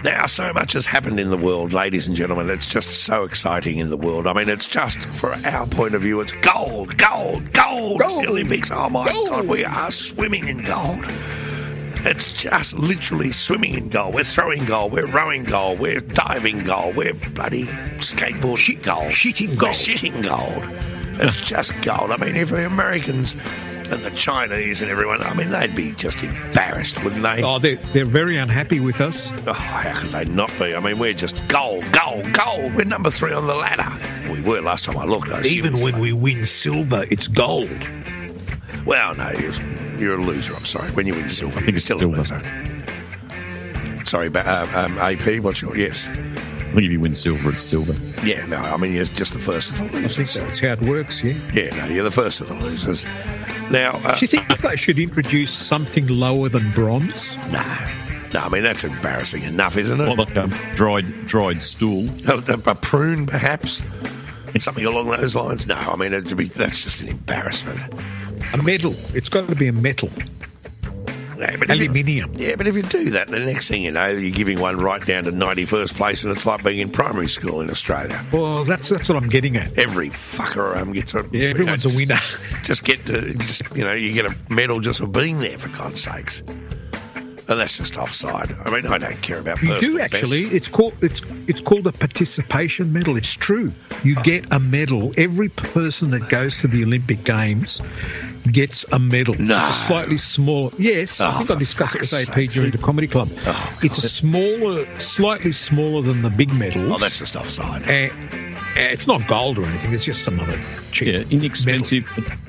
Now, so much has happened in the world, ladies and gentlemen. It's just so exciting in the world. I mean, it's just, for our point of view, it's gold, gold, gold. The Olympics, oh my God, we are swimming in gold. It's just literally swimming in gold. We're throwing gold. We're rowing gold. We're diving gold. We're bloody skateboarding gold. Shitting gold. We're shitting gold. It's just gold. I mean, if the Americans and the Chinese and everyone, I mean, they'd be just embarrassed, wouldn't they? Oh, they're very unhappy with us. Oh, how could they not be? I mean, we're just gold, gold, gold. We're number 3 on the ladder. We were last time I looked. Even when we win silver, it's gold. Well, no, you're a loser, I'm sorry. When you win silver, you're still a loser. Sorry, AP, what's your... Yes. I think if you win silver, it's silver. Yeah, no, I mean, you're just the first of the losers. I think that's how it works, yeah. Yeah, no, you're the first of the losers. Now... do you think they should introduce something lower than bronze? No, I mean, that's embarrassing enough, isn't it? Or like dried stool. A prune, perhaps? Something along those lines? No, I mean, that's just an embarrassment. A medal. It's got to be a metal. Yeah, Aluminium. Yeah, but if you do that, the next thing you know, you're giving one right down to 91st place, and it's like being in primary school in Australia. Well, that's what I'm getting at. Every fucker gets a... Yeah, everyone's a winner. You get a medal just for being there, for God's sakes. And that's just offside. I mean, I don't care about You do actually. It's called a participation medal. It's true. You get a medal. Every person that goes to the Olympic Games gets a medal. No. It's a slightly smaller... Yes, I think I discussed it with AP during the comedy club. Oh, it's slightly smaller than the big medals. Oh, that's just offside. It's not gold or anything. It's just some other cheap inexpensive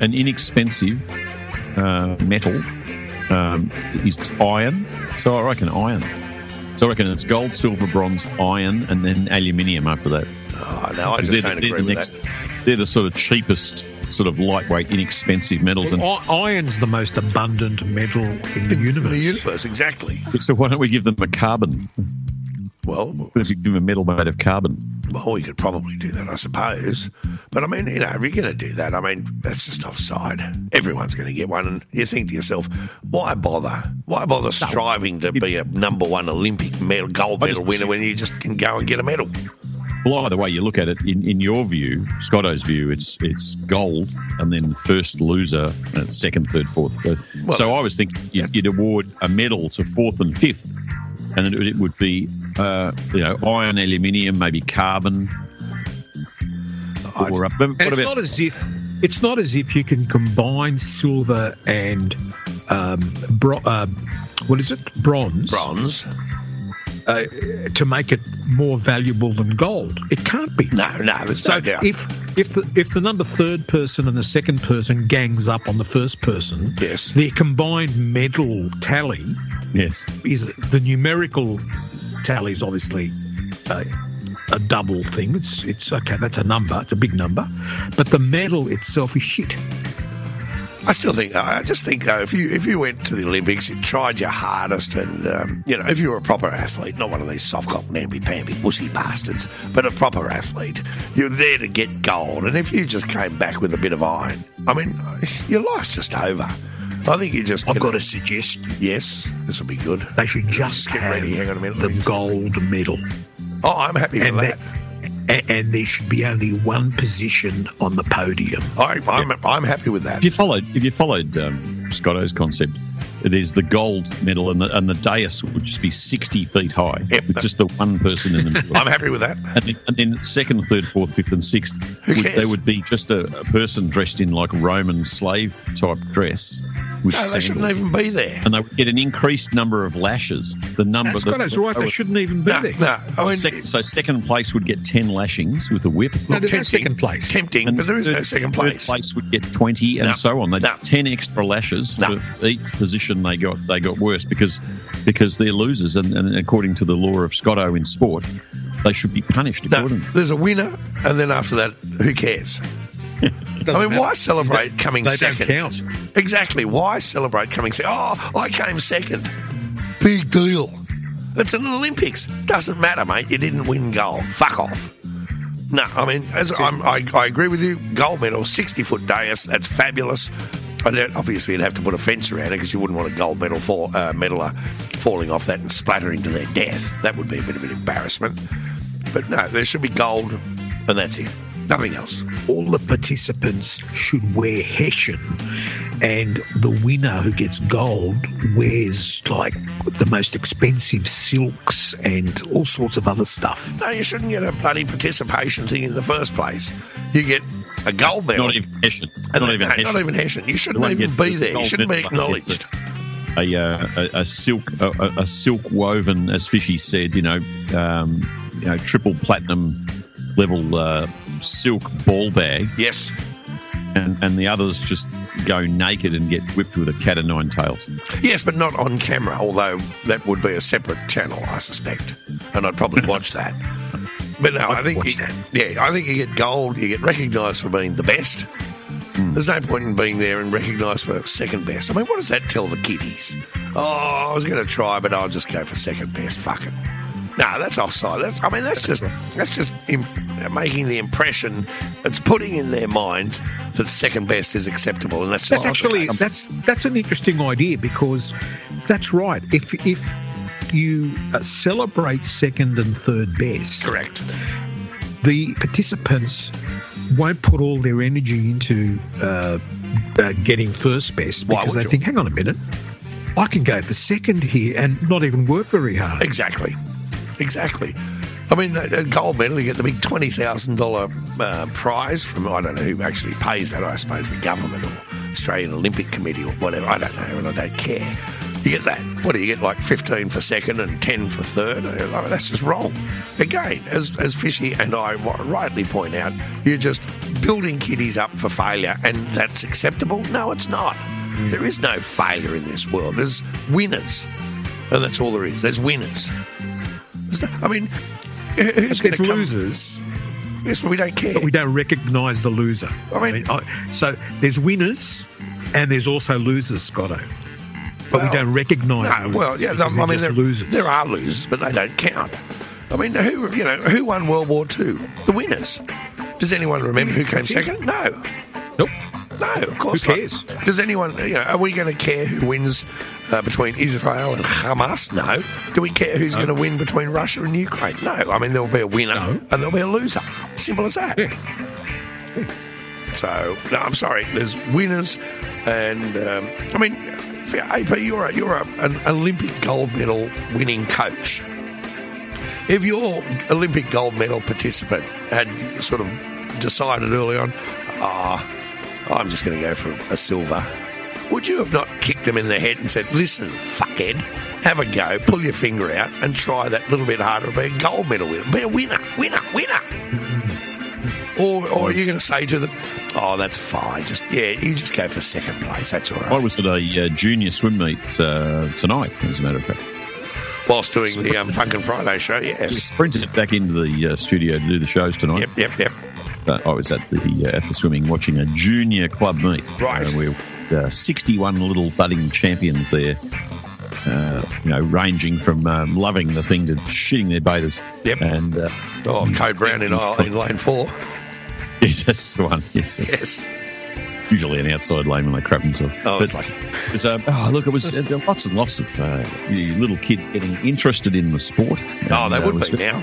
metal is iron. So I reckon iron. So I reckon it's gold, silver, bronze, iron, and then aluminium after that. Oh, no, I just don't agree with that. They're the sort of cheapest, sort of lightweight, inexpensive metals. Well, iron's the most abundant metal in the universe. In the universe, exactly. So why don't we give them a carbon? Well, if you give them a metal made of carbon. Well, we could probably do that, I suppose. But, I mean, if you're going to do that, I mean, that's just offside. Everyone's going to get one. And you think to yourself, why bother? Why bother striving to be a number 1 Olympic gold medal winner when you just can go and get a medal? Well, either way you look at it, in your view, Scotto's view, it's gold, and then first loser, second, third, fourth. Well, so I was thinking you'd award a medal to fourth and fifth, and it would be iron, aluminium, maybe carbon. It's not as if you can combine silver and bronze. Bronze. To make it more valuable than gold. It can't be. No, there's no doubt. If the number 3rd person and the 2nd person gangs up on the 1st person, yes, their combined medal tally, yes, is the numerical tally is obviously a double thing. It's okay. That's a number. It's a big number, but the medal itself is shit. I just think if you went to the Olympics, you tried your hardest, and if you were a proper athlete, not one of these soft-cock, namby-pamby, wussy bastards, but a proper athlete, you're there to get gold. And if you just came back with a bit of iron, I mean, your life's just over. I think you just... I've got to suggest... Yes, this will be good. They should just get ready. Hang on a minute. The gold medal. Oh, I'm happy with that. And there should be only one position on the podium. I'm happy with that. If you followed Scotto's concept, there's the gold medal, and the dais would just be 60 feet high, with just the one person in the middle. I'm happy with that. And then second, third, fourth, fifth, and sixth, there would be just a person dressed in like Roman slave type dress. No, they shouldn't even be there. And they would get an increased number of lashes. The number. Scotto's right. They shouldn't even be there. No, I mean, so second place would get 10 lashings with a whip. No, there's no second place. Tempting, but there is no second place. Third place would get 20, and so on. They got 10 extra lashes for each position they got worse because they're losers, and according to the law of Scotto in sport, they should be punished accordingly. There's a winner, and then after that, who cares? Why celebrate coming second? They don't count. Exactly. Why celebrate coming second? Oh, I came second. Big deal. It's an Olympics. Doesn't matter, mate. You didn't win gold. Fuck off. No, I mean, I agree with you. Gold medal, 60-foot dais. That's fabulous. Obviously, you'd have to put a fence around it because you wouldn't want a gold medaler falling off that and splattering to their death. That would be a bit of an embarrassment. But no, there should be gold, and that's it. Nothing else. All the participants should wear Hessian, and the winner who gets gold wears like the most expensive silks and all sorts of other stuff. No, you shouldn't get a bloody participation thing in the first place. You get a gold medal. Not even Hessian. Not even Hessian. You shouldn't even be there. You shouldn't be acknowledged. A silk woven, as Fishy said, triple platinum level silk ball bag. Yes. And the others just go naked and get whipped with a cat o' nine tails. Yes, but not on camera, although that would be a separate channel, I suspect. And I'd probably watch that. But no, I think you get gold, you get recognised for being the best. There's no point in being there and recognised for second best. I mean, what does that tell the kiddies? Oh, I was going to try, but I'll just go for second best. Fuck it. No, that's offside. That's just making the impression. It's putting in their minds that second best is acceptable, and that's actually that's an interesting idea, because that's right. If you celebrate second and third best, correct, the participants won't put all their energy into getting first best, because they think, hang on a minute, I can go for second here and not even work very hard. Exactly. I mean, a gold medal, you get the big $20,000 prize from, I don't know who actually pays that, I suppose the government or Australian Olympic Committee or whatever, I don't know, and I don't care. You get that. What do you get, like 15 for second and 10 for third? That's just wrong. Again, as Fishy and I rightly point out, you're just building kiddies up for failure, and that's acceptable? No, it's not. There is no failure in this world. There's winners, and that's all there is. There's winners. Who's going to come? Losers. Yes, but we don't care. But we don't recognise the loser. So there's winners and there's also losers, Scotto. But we don't recognise losers. Well, yeah, losers. There are losers, but they don't count. I mean, who won World War II? The winners. Does anyone remember who came second? No. Nope. No, of course not. Who cares? Does anyone, are we going to care who wins between Israel and Hamas? No. Do we care who's going to win between Russia and Ukraine? No. I mean, there'll be a winner and there'll be a loser. Simple as that. Yeah. So, no, I'm sorry. There's winners, and AP, you're an Olympic gold medal winning coach. If your Olympic gold medal participant had sort of decided early on, I'm just going to go for a silver, would you have not kicked them in the head and said, listen, fuckhead, have a go, pull your finger out and try that little bit harder to be a gold medal winner, be a winner. Or are you going to say to them, oh, that's fine, you just go for second place, that's all right. I was at a junior swim meet tonight, as a matter of fact. Whilst doing the Funkin' Friday show, yes. We sprinted back into the studio to do the shows tonight. Yep. I was at the swimming watching a junior club meet. Right. We were 61 little budding champions there, ranging from loving the thing to shitting their baiters. Yep. And Code Brown in lane 4. Yes, that's the one. Yes. Usually an outside lane when they crap themselves. Oh, that's lucky. It was lots and lots of little kids getting interested in the sport. They would be now.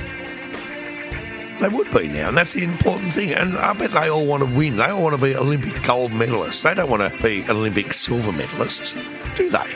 They would be now, and that's the important thing. And I bet they all want to win. They all want to be Olympic gold medalists. They don't want to be Olympic silver medalists, do they?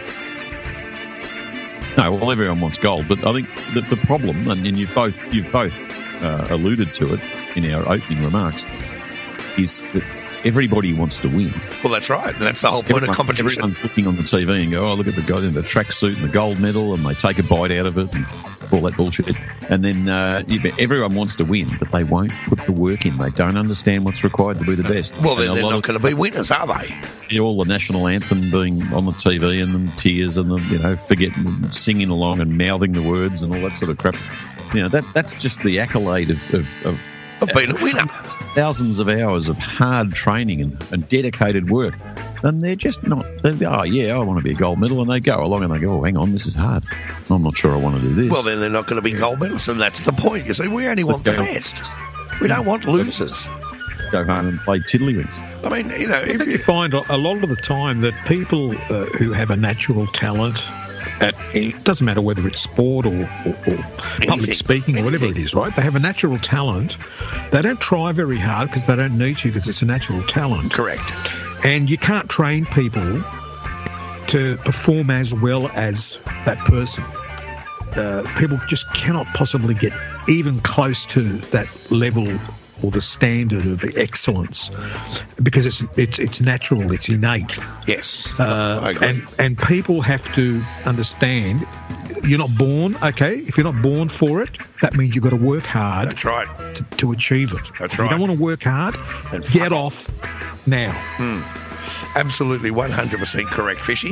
No, well, everyone wants gold, but I think the problem, and you've both alluded to it in our opening remarks, is that everybody wants to win. Well, that's right. And that's the whole point of competition. Everyone's looking on the TV and go, oh, look at the guy in the tracksuit and the gold medal, and they take a bite out of it and all that bullshit. And then everyone wants to win, but they won't put the work in. They don't understand what's required to be the best. Well, then they're not going to be winners, are they? All the national anthem being on the TV and the tears and the, forgetting, singing along and mouthing the words and all that sort of crap. That's just the accolade of being a winner. Thousands of hours of hard training and dedicated work. And they're just not, I want to be a gold medal. And they go along and they go, oh, hang on, this is hard. I'm not sure I want to do this. Well, then they're not going to be gold medalists, and that's the point. You see, we only want the best. We don't want losers. go home and play tiddlywinks. I mean, you know, if you find a lot of the time that people who have a natural talent, it doesn't matter whether it's sport or public speaking or whatever it is, right? They have a natural talent. They don't try very hard because they don't need to, because it's a natural talent. Correct. And you can't train people to perform as well as that person. People just cannot possibly get even close to that level or the standard of excellence, because it's natural, it's innate. Yes, I agree. And people have to understand, you're not born, okay? If you're not born for it, that means you've got to work hard. That's right. To achieve it. That's If right. you don't want to work hard, get off now. Absolutely 100% correct, Fishy.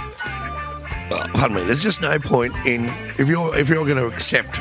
Pardon me. There's just no point in, if you're going to accept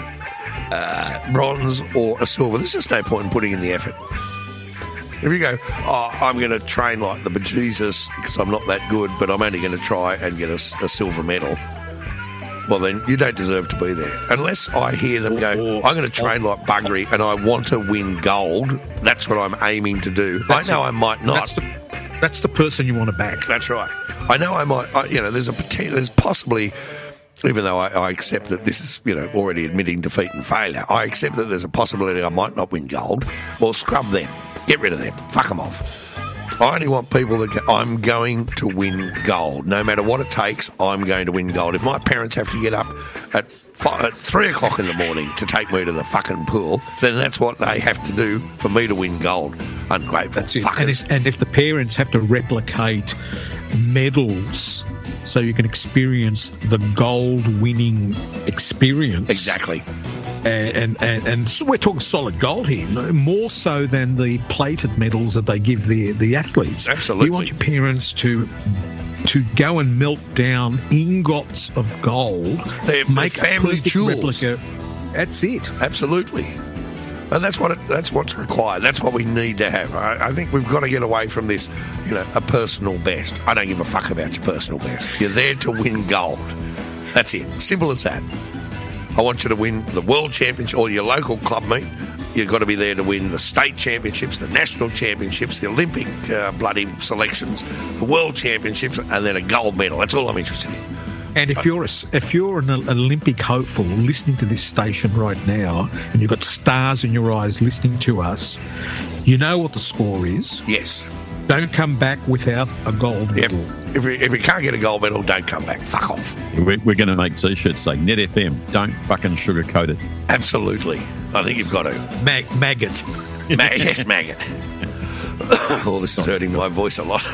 bronze or a silver, there's just no point in putting in the effort. If you go, I'm going to train like the bejesus because I'm not that good, but I'm only going to try and get a silver medal, well, then you don't deserve to be there. Unless I hear them go, I'm going to train like buggery and I want to win gold, that's what I'm aiming to do. I know I might not. That's the person you want to back. That's right. I know I might, there's possibly, even though I accept that this is, already admitting defeat and failure, I accept that there's a possibility I might not win gold. Well, scrub them. Get rid of them. Fuck them off. I only want people that go, I'm going to win gold. No matter what it takes, I'm going to win gold. If my parents have to get up at 3 o'clock in the morning to take me to the fucking pool, then that's what they have to do for me to win gold. Ungrateful fuckers. And if the parents have to replicate medals so you can experience the gold-winning experience. Exactly. And so we're talking solid gold here, more so than the plated medals that they give the athletes. Absolutely. You want your parents to go and melt down ingots of gold, make family jewels. Replica. That's it. Absolutely. And that's what's required. That's what we need to have. I think we've got to get away from this, a personal best. I don't give a fuck about your personal best. You're there to win gold. That's it. Simple as that. I want you to win the World Championship or your local club meet. You've got to be there to win the state championships, the national championships, the Olympic bloody selections, the World Championships, and then a gold medal. That's all I'm interested in. And if you're an Olympic hopeful listening to this station right now, and you've got stars in your eyes listening to us, you know what the score is. Yes. Don't come back without a gold medal. If you can't get a gold medal, don't come back. Fuck off. We're going to make T-shirts say Net FM. Don't fucking sugarcoat it. Absolutely. I think you've got to. Maggot. Yes, maggot. Oh, this is hurting my voice a lot.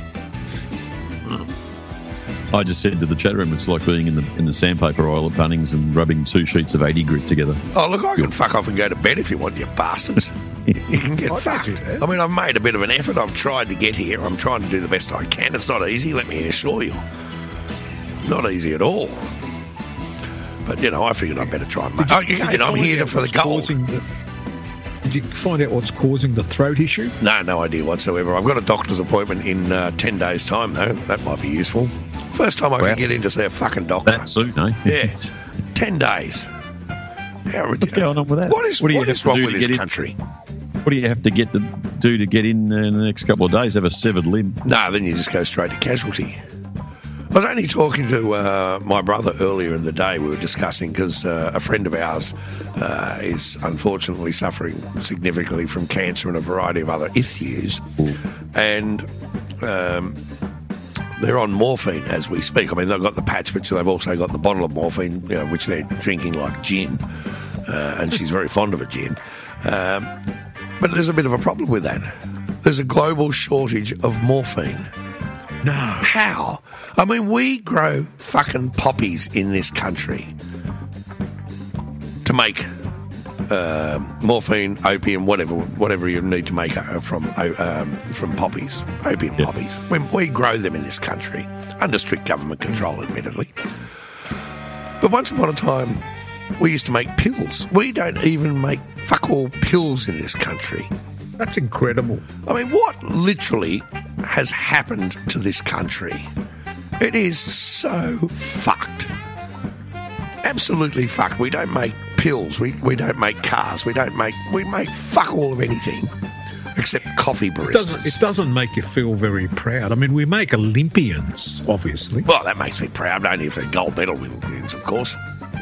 I just said to the chat room, it's like being in the sandpaper aisle at Bunnings and rubbing 2 sheets of 80 grit together. Oh, look, I can fuck off and go to bed if you want, you bastards. You can get fucked. I mean, I've made a bit of an effort. I've tried to get here. I'm trying to do the best I can. It's not easy, let me assure you. Not easy at all. But, I figured I'd better try and make it. I'm here for the gold. Did you find out what's causing the throat issue? No idea whatsoever. I've got a doctor's appointment in 10 days' time, though. That might be useful. First time I can get in to see a fucking doctor. That soon, eh? Yeah. 10 days. What's going on with that? What is wrong with this country? What do you have to do to get in the next couple of days? Have a severed limb? No, then you just go straight to casualty. I was only talking to my brother earlier in the day. We were discussing because a friend of ours is unfortunately suffering significantly from cancer and a variety of other issues. Ooh. And they're on morphine as we speak. I mean, they've got the patch, but they've also got the bottle of morphine, which they're drinking like gin. And she's very fond of a gin. But there's a bit of a problem with that. There's a global shortage of morphine. No. How? I mean, we grow fucking poppies in this country to make morphine, opium, whatever you need to make from poppies, opium poppies. We grow them in this country under strict government control, admittedly. But once upon a time, we used to make pills. We don't even make fuck all pills in this country. That's incredible. I mean, what literally has happened to this country? It is so fucked. Absolutely fucked. We don't make pills. We don't make cars. We make fuck all of anything. except coffee baristas. It doesn't make you feel very proud. I mean, we make Olympians, obviously. Well, that makes me proud, only if they're gold medal Olympians, of course.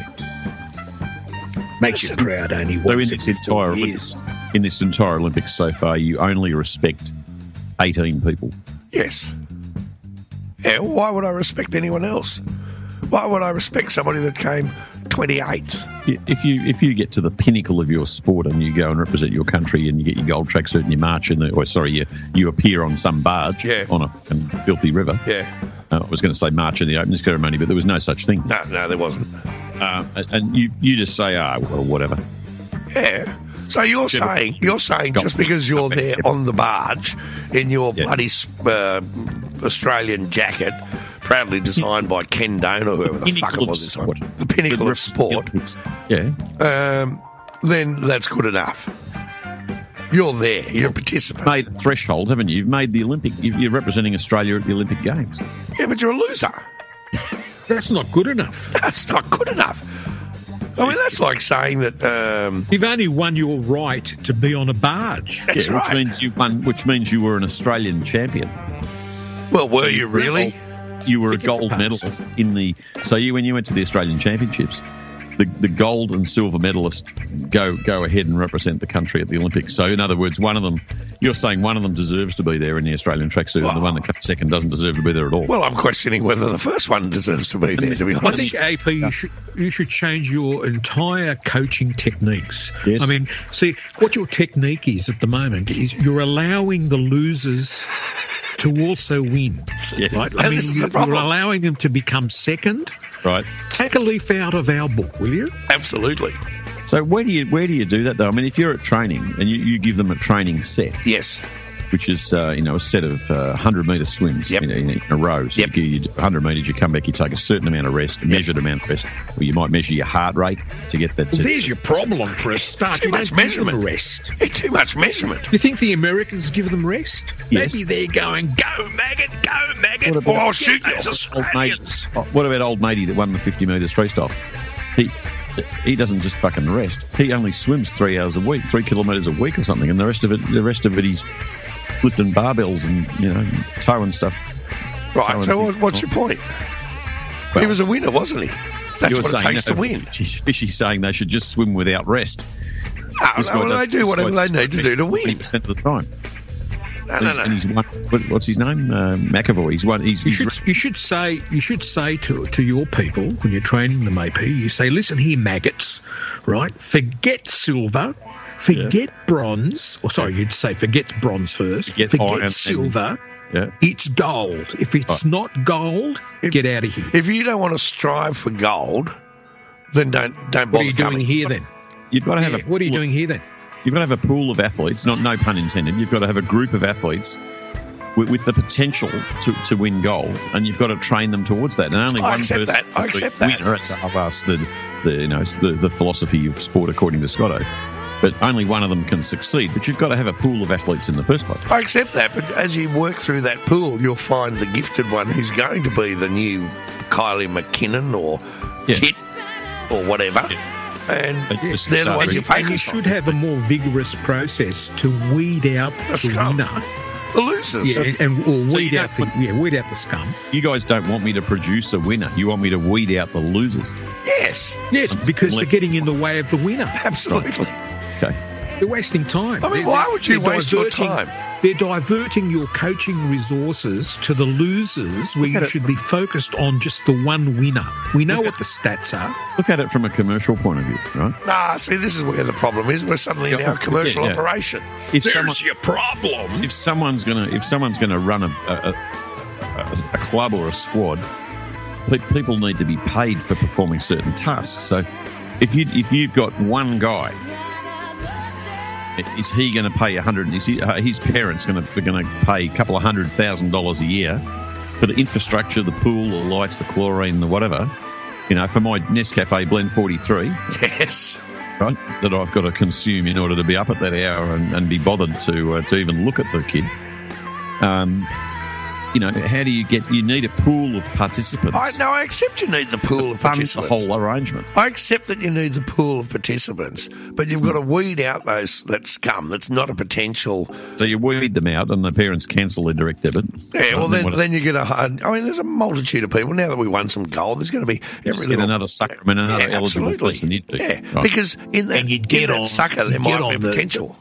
Makes you proud only once in this entire Olympics so far, you only respect 18 people. Yes. Yeah, why would I respect anyone else? Why would I respect somebody that came 28th? If you get to the pinnacle of your sport and you go and represent your country and you get your gold tracksuit and you march you appear on some barge on a filthy river. Yeah. I was going to say march in the opening ceremony, but there was no such thing. No, there wasn't. And you just say, well, whatever. Yeah. So you're saying just because you're there on the barge in your bloody Australian jacket, proudly designed by Ken Done or whoever the fuck it was this time, the pinnacle of sport, then that's good enough. You're there. You're a participant. You've made a threshold, haven't you? You've made the Olympic. You're representing Australia at the Olympic Games. Yeah, but you're a loser. That's not good enough. That's not good enough. I mean, that's like saying that you've only won your right to be on a barge. That's right. Which means you were an Australian champion. Well, were you really? You were a gold medalist in the. So when you went to the Australian Championships, the gold and silver medalists go ahead and represent the country at the Olympics. So in other words, you're saying one of them deserves to be there in the Australian tracksuit, and the one that comes second doesn't deserve to be there at all. Well, I'm questioning whether the first one deserves to be there, to be honest. I think, AP, you should change your entire coaching techniques. Yes. I mean, see, what your technique is at the moment is you're allowing the losers to also win. Yes. Right? I mean, you're allowing them to become second. Right. Take a leaf out of our book, will you? Absolutely. So where do you do that, though? I mean, if you're at training and you give them a training set. Yes. Which is, a set of 100-metre swims in a row. So you do 100 metres, you come back, you take a certain amount of rest, a measured amount of rest, or you might measure your heart rate to get that. Well, there's your problem for a start. Too much measurement. Rest. It's too much measurement. You think the Americans give them rest? Yes. Maybe they're going, go maggot, or I'll shoot you. What about old matey that won the 50 metres freestyle? He doesn't just fucking rest. He only swims 3 hours a week, 3 kilometres a week or something, and the rest of it he's lifting barbells and towing stuff. Right. So what's your point? Well, he was a winner, wasn't he? That's what it takes to win. Fishy's saying they should just swim without rest. They do whatever they need to do to win 20% of the time. No. And he's won. What's his name? McAvoy. He's won. You should say to your people when you're training them, AP. You say, listen here, maggots. Right? Forget silver. Forget bronze. Or sorry, you'd say forget bronze first. Forget silver. It's gold. If it's not gold, get out of here. If you don't want to strive for gold, then don't bother. What are you doing here then? You've got to have what are you doing here then? You've got to have a pool of athletes, no pun intended. You've got to have a group of athletes with the potential to win gold, and you've got to train them towards that. And only one person I accept that. Winner. It's the philosophy of sport according to Scotto. But only one of them can succeed. But you've got to have a pool of athletes in the first place. I accept that, but as you work through that pool, you'll find the gifted one who's going to be the new Kylie McKinnon or Tit or whatever. Yeah. And they're the ones you focus on. You should have a more vigorous process to weed out the winner. The losers. Weed out the scum. You guys don't want me to produce a winner. You want me to weed out the losers. Yes, because they're getting in the way of the winner. Absolutely. Okay. They're wasting time. I mean, why would you waste your time? They're diverting your coaching resources to the losers where you should be focused on just the one winner. We know what the stats are. Look at it from a commercial point of view, right? Nah, see, this is where the problem is. We're suddenly now a commercial operation. There's your problem. If someone's gonna run a club or a squad, people need to be paid for performing certain tasks. So if you've got one guy, is he going to pay his parents going to pay a couple of $100,000 a year for the infrastructure, the pool, the lights, the chlorine, the whatever? For my Nescafe Blend 43. Yes. Right, that I've got to consume in order to be up at that hour and be bothered to even look at the kid. how do you you need a pool of participants. I accept you need the pool of participants. The whole arrangement. I accept that you need the pool of participants, but you've got to weed out that scum that's not a potential. So you weed them out and the parents cancel their direct debit. Yeah, well, then you get there's a multitude of people. Now that we won some gold, there's going to be another sucker and another eligible person. Yeah, right. Because in that sucker there might be potential.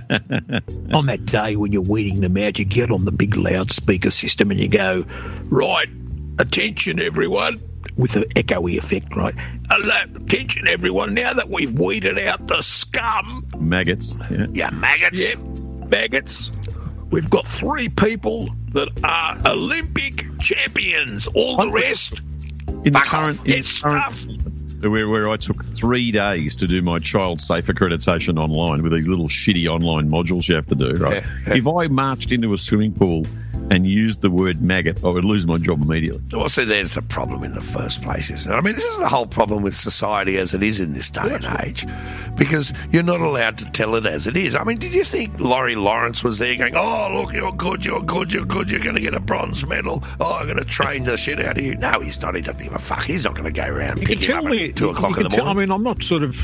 On that day when you're weeding them out, you get on the big loudspeaker system and you go, right, attention everyone, with an echoey effect, right? Attention everyone, now that we've weeded out the scum. Maggots. Yeah, maggots. Yeah, maggots. We've got 3 people that are Olympic champions. All the rest, in the current stuff. Where I took 3 days to do my child safe accreditation online with these little shitty online modules you have to do, right? Yeah. If I marched into a swimming pool and used the word maggot, I would lose my job immediately. Well, see, there's the problem in the first place, isn't it? I mean, this is the whole problem with society as it is in this day and age, because you're not allowed to tell it as it is. I mean, did you think Laurie Lawrence was there going, oh, look, you're good, you're going to get a bronze medal, oh, I'm going to train the shit out of you? No, he's not. He doesn't give a fuck. He's not going to go around picking up at 2 o'clock in the morning. I mean, I'm not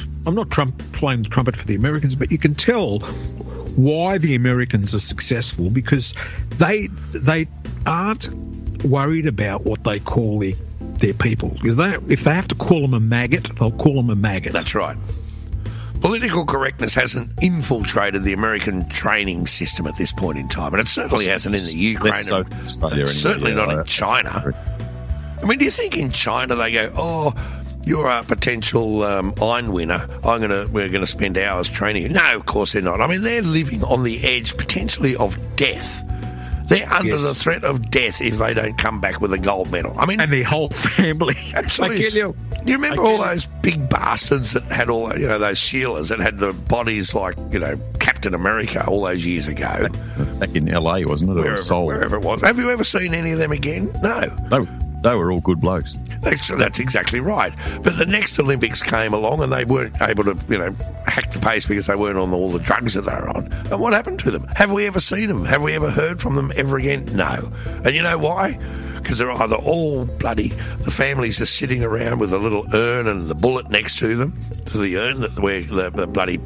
playing the trumpet for the Americans, but you can tell why the Americans are successful, because they aren't worried about what they call their people. If they have to call them a maggot, they'll call them a maggot. That's right. Political correctness hasn't infiltrated the American training system at this point in time, and it certainly hasn't in the Ukraine. Certainly not in China. I mean, do you think in China they go, oh, you're a potential iron winner, we're going to spend hours training you? No, of course they're not. I mean, they're living on the edge, potentially, of death. They're under the threat of death if they don't come back with a gold medal. I mean, and their whole family. Absolutely. I kill you. Do you remember all those big bastards that had all, those Sheilas that had the bodies like, Captain America all those years ago? Back in LA, wasn't it? Wherever it was. Have you ever seen any of them again? No. They were all good blokes. That's exactly right. But the next Olympics came along and they weren't able to, hack the pace because they weren't on all the drugs that they were on. And what happened to them? Have we ever seen them? Have we ever heard from them ever again? No. And you know why? Because they're either all bloody, the families are sitting around with a little urn and the bullet next to them, to the urn where the bloody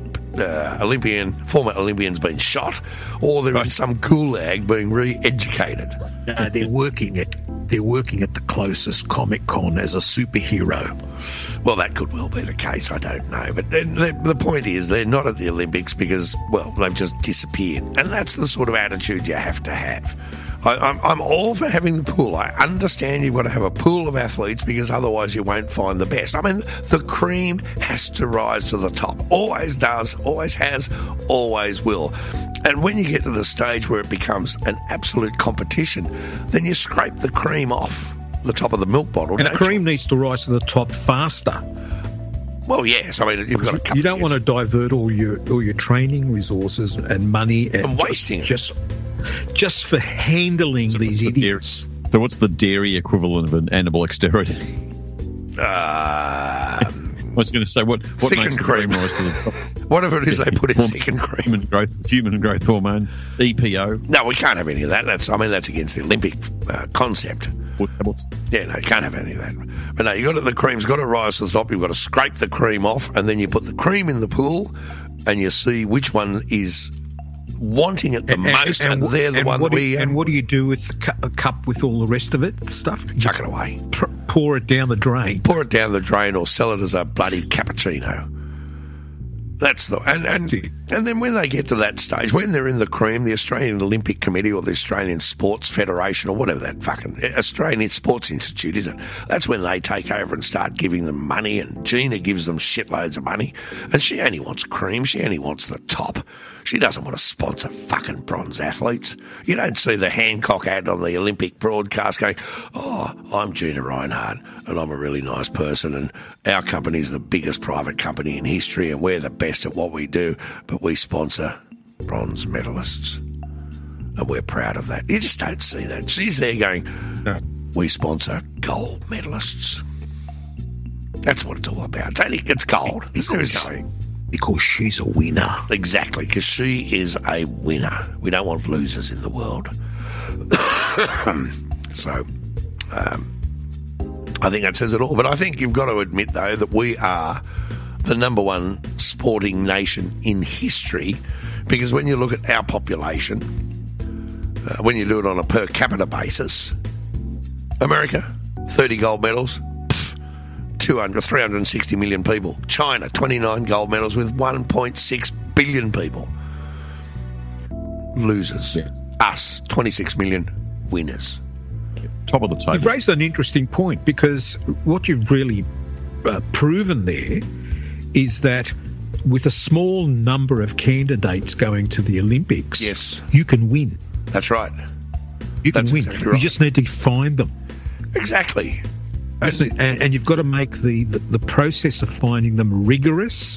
former Olympian's been shot, or they're in some gulag being re-educated. No, they're working at the closest Comic-Con as a superhero. Well, that could well be the case, I don't know. But the point is, they're not at the Olympics because, well, they've just disappeared. And that's the sort of attitude you have to have. I'm all for having the pool. I understand you've got to have a pool of athletes because otherwise you won't find the best. I mean, the cream has to rise to the top. Always does, always has, always will. And when you get to the stage where it becomes an absolute competition, then you scrape the cream off the top of the milk bottle. And the cream needs to rise to the top faster. Well, yes. I mean, you've got a couple. You don't want to divert all your training resources and money and wasting it just for handling these idiots. So, what's the dairy equivalent of an anabolic steroid? I was going to say what makes the cream rise to the top? Whatever it is they put in thickened cream. Human growth hormone, EPO. No, we can't have any of that. That's against the Olympic concept. Yeah, no, you can't have any of that. But no, the cream's got to rise to the top. You've got to scrape the cream off, and then you put the cream in the pool, and you see which one is wanting it the most, and they're the one we... And what do you do with a cup with all the rest of it, stuff? Chuck it away. Pour it down the drain. Pour it down the drain or sell it as a bloody cappuccino. That's the... And then when they get to that stage, when they're in the cream, the Australian Olympic Committee or the Australian Sports Federation or whatever that fucking... Australian Sports Institute, isn't it? That's when they take over and start giving them money, and Gina gives them shitloads of money. And she only wants cream. She only wants the top. She doesn't want to sponsor fucking bronze athletes. You don't see the Hancock ad on the Olympic broadcast going, oh, I'm Gina Reinhardt and I'm a really nice person and our company's the biggest private company in history and we're the best at what we do, but we sponsor bronze medalists and we're proud of that. You just don't see that. She's there going, we sponsor gold medalists. That's what it's all about. It's gold. There is nothing. Because she's a winner. Exactly, because she is a winner. We don't want losers in the world. So, I think that says it all. But I think you've got to admit, though, that we are the number one sporting nation in history, because when you look at our population, when you do it on a per capita basis, America, 30 gold medals, 360 million people. China, 29 gold medals with 1.6 billion people. Losers. Yeah. Us, 26 million winners. Top of the table. You've raised an interesting point, because what you've really proven there is that with a small number of candidates going to the Olympics, yes, you can win. That's right. You can win. Exactly right. You just need to find them. Exactly. And you've got to make the process of finding them rigorous,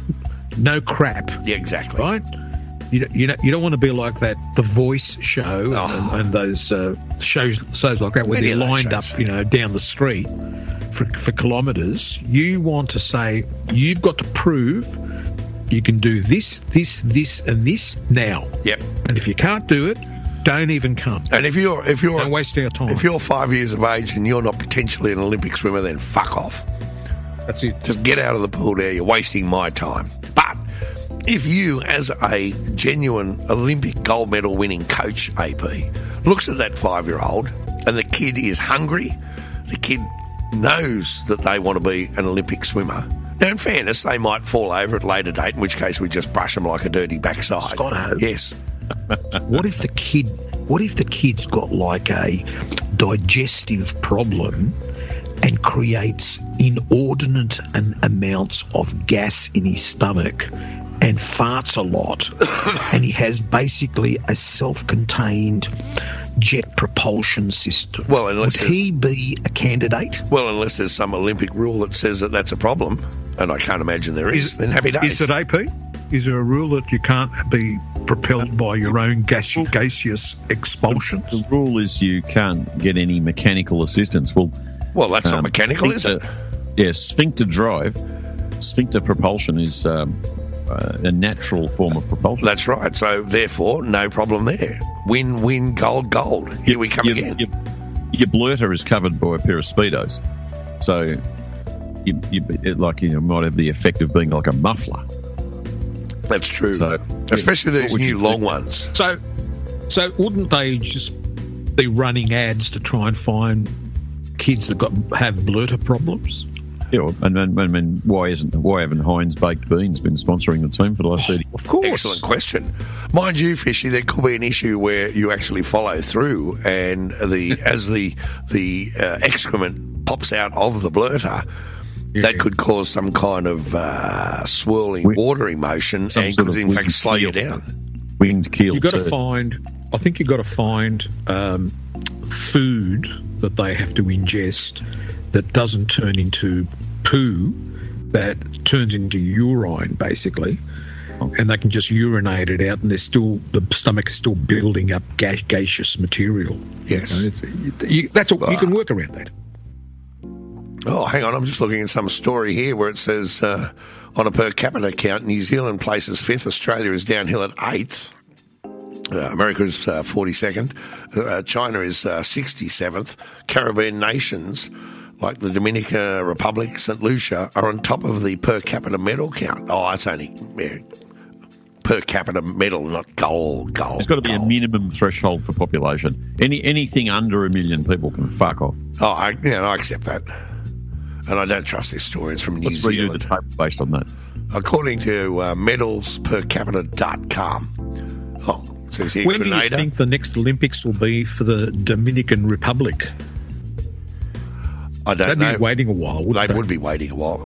no crap. Yeah, exactly. Right? You don't want to be like that The Voice show and those shows like that where they're lined up, down the street for kilometres. You want to say, you've got to prove you can do this, this, this, and this now. Yep. And if you can't do it, don't even come. And if you're don't waste our time. If you're 5 years of age and you're not potentially an Olympic swimmer, then fuck off. That's it. Just get out of the pool there. You're wasting my time. But if you, as a genuine Olympic gold medal winning coach, AP, looks at that 5-year-old and the kid is hungry, the kid knows that they want to be an Olympic swimmer. Now, in fairness, they might fall over at a later date, in which case we just brush them like a dirty backside. Scotto. Yes. What if the kid's got like a digestive problem and creates inordinate amounts of gas in his stomach and farts a lot, and he has basically a self-contained jet propulsion system? Well, would he be a candidate? Well, unless there's some Olympic rule that says that that's a problem, and I can't imagine there is, then happy days. Is it, AP? Is there a rule that you can't be propelled by your own gaseous expulsions? The rule is you can't get any mechanical assistance. Well, that's not mechanical, is it? Yes, sphincter drive, sphincter propulsion is a natural form of propulsion. That's right. So, therefore, no problem there. Win, gold. Here we come again. Your blurter is covered by a pair of Speedos. So, you might have the effect of being like a muffler. That's true. So, especially these new long ones. So wouldn't they just be running ads to try and find kids that have blurter problems? Yeah, and why haven't Heinz Baked Beans been sponsoring the team for the last 30 years? Of course. Excellent question. Mind you, Fishy, there could be an issue where you actually follow through, and as the excrement pops out of the blurter, that could cause some kind of swirling water emotion and could in fact slow you down. Winged keel. You've got to find food that they have to ingest that doesn't turn into poo, that turns into urine, basically. And they can just urinate it out, and the stomach is still building up gaseous material. Yes. That's all. You can work around that. Oh, hang on. I'm just looking at some story here where it says on a per capita count, New Zealand places 5th, Australia is downhill at 8th, America is 42nd, China is 67th, Caribbean nations like the Dominican Republic, St. Lucia, are on top of the per capita medal count. Oh, that's only per capita medal, not gold. There's got to be a minimum threshold for population. Anything under 1 million people can fuck off. Oh, I accept that. And I don't trust this story. It's from New Zealand. Let's redo the tape based on that. According to medalspercapita.com. Oh, it says here when do you think the next Olympics will be for the Dominican Republic? I don't know. They'd be waiting a while, wouldn't they? They would be waiting a while.